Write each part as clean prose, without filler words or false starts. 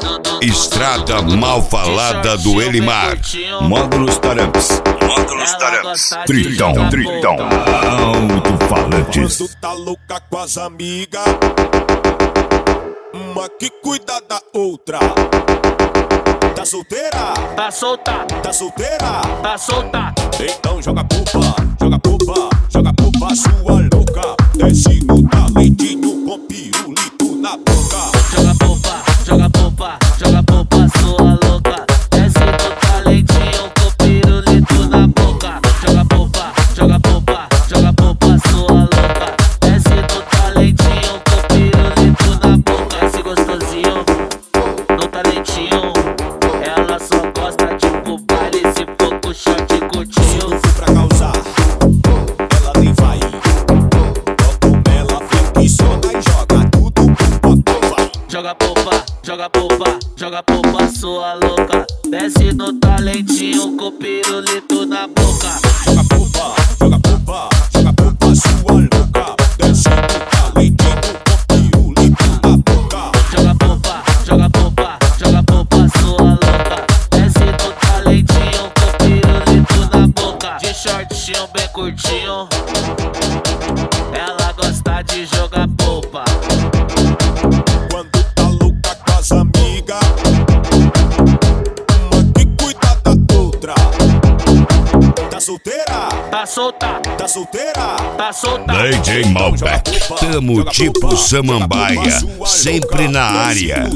Estrada mal falada do Elimar. Módulos Taramps. Tritão. Alto-falantes. Quando tá louca com as amigas, uma que cuida da outra. Tá solteira? Tá solta. Tá solteira? Tá solta. Então joga culpa, joga culpa, joga culpa, sua louca. Desce no talentinho com pirulito na boca. Joga popa, joga popa, joga popa, sua louca. Desce no talentinho com pirulito na boca. Joga popa, joga popa, joga popa, sua louca. Desce no talentinho com pirulito na boca. Desce gostosinho no talentinho. Ela só gosta de pro baile se for com short curtinho. Se pra causar, ela nem vai. Como ela flexiona e joga tudo pro potão, vai. Joga popa, joga popa, joga popa, sua louca. Desce no talentinho com pirulito na boca. Joga culpa, joga culpa, joga culpa, sua louca. Desce no talentinho com pirulito na boca. Joga popa, joga popa, joga popa, sua louca. Desce no talentinho com pirulito na boca. De shortinho bem curtinho, ela gosta de jogar popa. Quando tá louca com as amigas, uma que cuida da outra. Tá solteira? Tá solta. Tá solteira? Tá solta. DJ Malbec, tamo tipo Samambaia, sempre na área.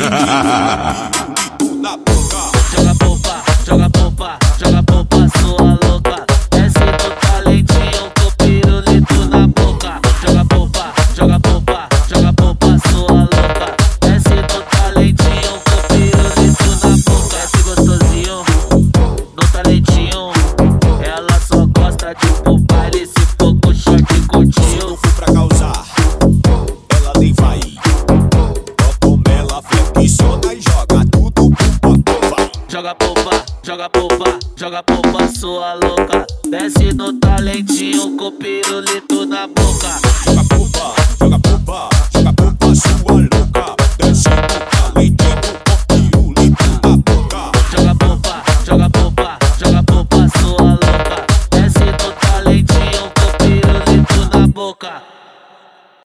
Na boca. Joga popa, joga popa, joga popa, sua louca. Desce no talentinho com pirulito na boca. Joga popa, joga popa, joga popa, sua louca. Desce no talentinho com pirulito na boca. Desce gostosinho no talentinho. Ela só gosta de pro baile se for com short curtinho. Se pra causar, ela nem vai. Como ela flexiona e joga tudo pro potão, vai. Joga popa, joga popa, joga popa, sua louca. Desce no talentinho com pirulito na boca. Joga culpa, joga culpa, joga culpa, sua louca.